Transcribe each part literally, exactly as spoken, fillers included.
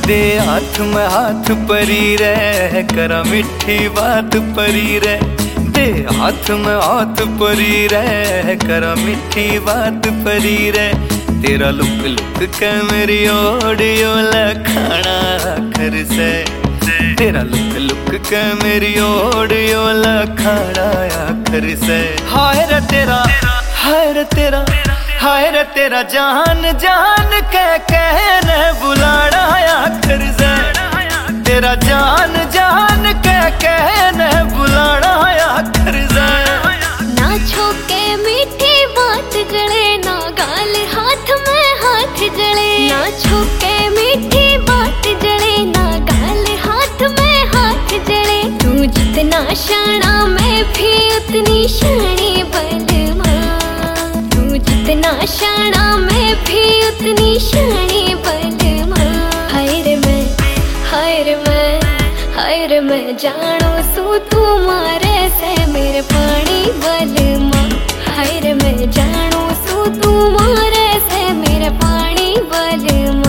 दे हाथ में हाथ परी रे, करा मिठी बात परी रे। दे हाथ में हाथ परी रे, करा मिठी बात परी रे। तेरा लुक लुक के मेरी ओडियो लखाना आखर से। तेरा लुक लुक के मेरी ओडियो लखाना आखर से। हाय रे तेरा, हाय रे तेरा, हाय रे तेरा जान जान के कहने बुलाना आखर से। तेरा जान जान के कहने बुलाना आखर से। ना छोके मीठी बात जड़े, ना गाल हाथ में हाथ जड़े। ना छोके मीठी बात जड़े, ना गाल हाथ में हाथ जड़े। तू जितना शाना मैं भी उतनी शानी बलमा। तू जितना शाना मैं भी उतनी शानी बलमा। हाय रे मैं, हाय रे मैं, हाय रे मैं जानो सू तू मारे से मेरे पानी बलमा। हाय रे मैं जानो सू तू मारे से मेरे पानी बलमा।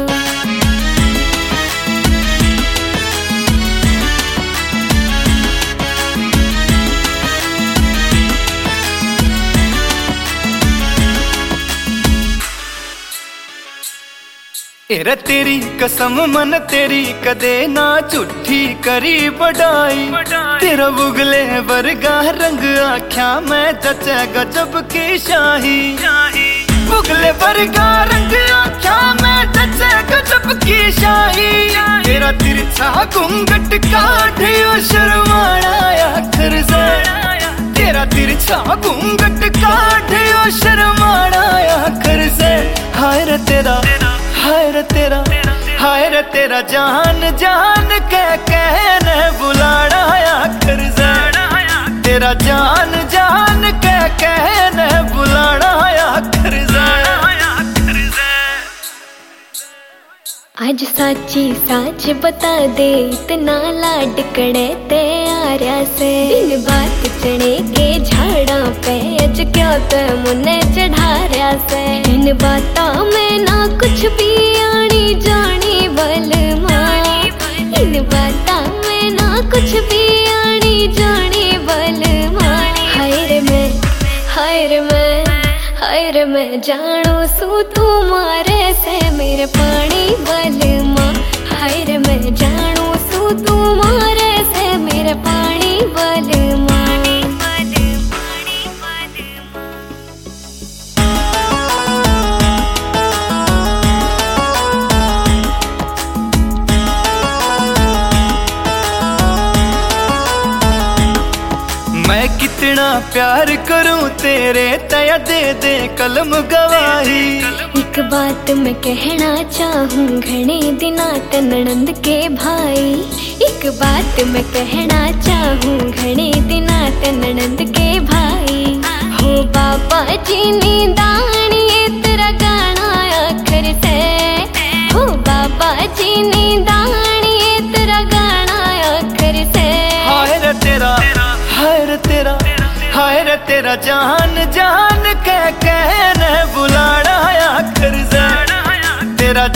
एरे तेरी कसम मन तेरी कदे ना झूठी करी बढ़ाई। तेरा बुगले वर्गा रंग आख्या मैं जचे गजब की शाही। बुगले वर्गा रंग आख्या मैं जचे गजब की शाही। तेरा तिरछा घूंघट काढ़ियो शर्माना आखर से। तेरा तिरछा घूंघट काढ़ियो शर्माना आखर से। हाय रे तेरा, हाय रे तेरा, हाय रे तेरा जान जान के कहने बुलाना आखर से। तेरा जान जान के कहने बुलाना आखर से। आज साची साच बता दे, इतना लाड कड़े ते आर्या से। बिन बात चढ़े के झाड़ा पे अज क्या ते मुन्ने चढ़ार्या से। इन बाता में ना कुछ भी आनी जानी बलमा। इन बाता में ना कुछ भी आनी जानी बलमा। हाय रे मैं, हाय रे मैं, हाय रे मैं जानो सू तू मारे से मेरे पानी बलमा। हाय रे मैं जानो सू तू मारे से मेरे पानी बलमा। मैं कितना प्यार करूं तेरे तया दे दे कलम गवाही। एक बात मैं कहना चाहूँ घने दिना ननंद के भाई। एक बात मैं कहना चाहूँ घने दिना ननंद के भाई। हो बाबा जी नी दानी तेरा गाना आखर से। हो बाबा जी नी दानी तेरा गाना आखर से। हाय रे तेरा, हाय रे तेरा, हाय रे तेरा जान जान के कहने बुलाना आखर से। तेरा